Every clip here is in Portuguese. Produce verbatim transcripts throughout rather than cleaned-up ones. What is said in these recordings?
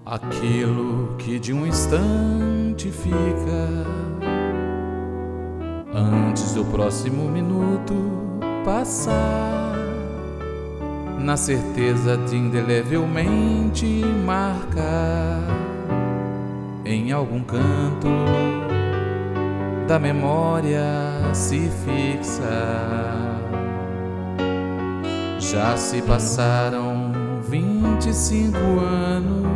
Aquilo que de um instante fica antes do próximo minuto passar, na certeza de indelevelmente marcar em algum canto da memória se fixa. Já se passaram vinte e cinco anos.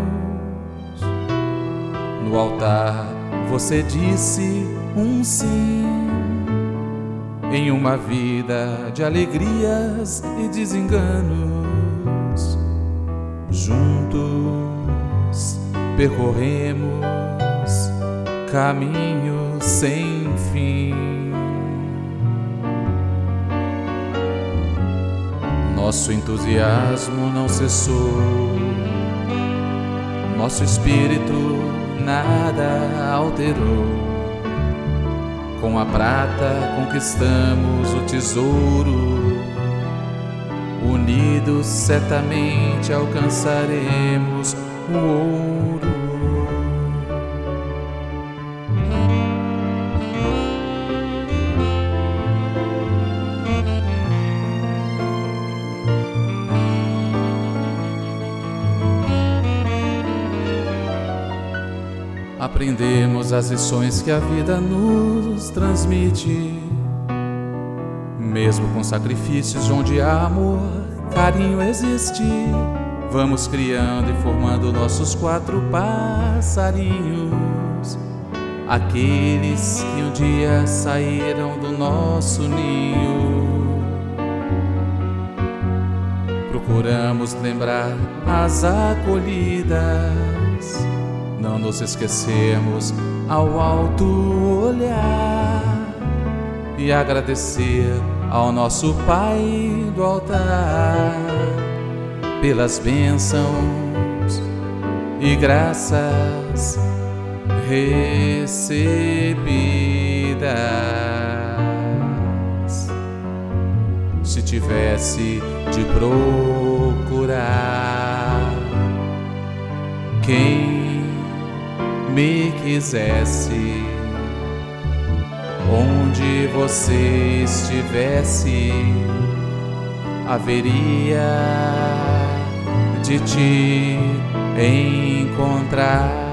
No altar você disse um sim, em uma vida de alegrias e desenganos. Juntos percorremos caminhos sem fim. Nosso entusiasmo não cessou, nosso espírito nada alterou. Com a prata conquistamos o tesouro, unidos certamente alcançaremos o ouro. Aprendemos as lições que a vida nos transmite, mesmo com sacrifícios onde há amor, carinho existe. Vamos criando e formando nossos quatro passarinhos, aqueles que um dia saíram do nosso ninho. Procuramos lembrar as acolhidas, não nos esquecemos ao alto olhar e agradecer ao nosso Pai do altar pelas bênçãos e graças recebidas. Se tivesse de procurar quem me quisesse, onde você estivesse, haveria de te encontrar.